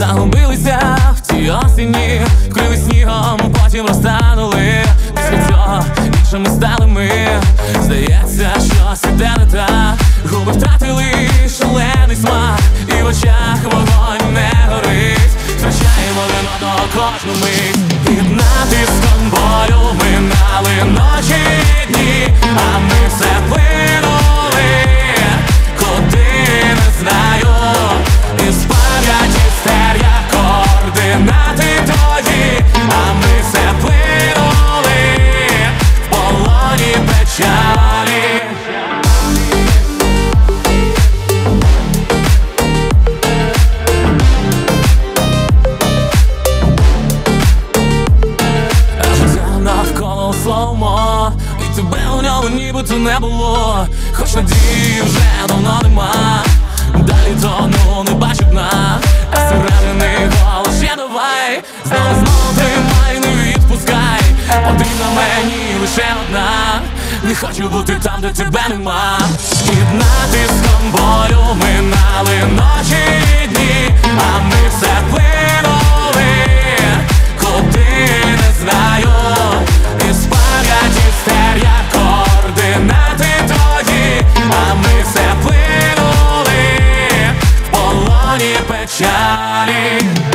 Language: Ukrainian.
загубилися в цій осені, вкрили снігом, потім розтанули. Після цього іншими стали ми. Здається, щось іде не так. Губи втратили шалений смак, і в очах вогонь не горить. Втрачаємо один одного кожну мить. Під натиском болю минали ночі і дні, а ми все плинули, куди не знаю. Із пам'яті стер'я координати твої, а ми все плинули в полоні печалі. Навколо слоумо, і тебе у ньому нібито не було. Хоч надії вже давно нема, далі тону не бачу дна, а всередини голос ще давай. Знову тримай, не відпускай, потрібна мені лише одна. Не хочу бути там, де тебе нема. Під натиском болю минали ночі і дні, а ми все плинули, куди не знаю. Із пам'яті стер'я координати твої, а ми все плинули в полоні печалі.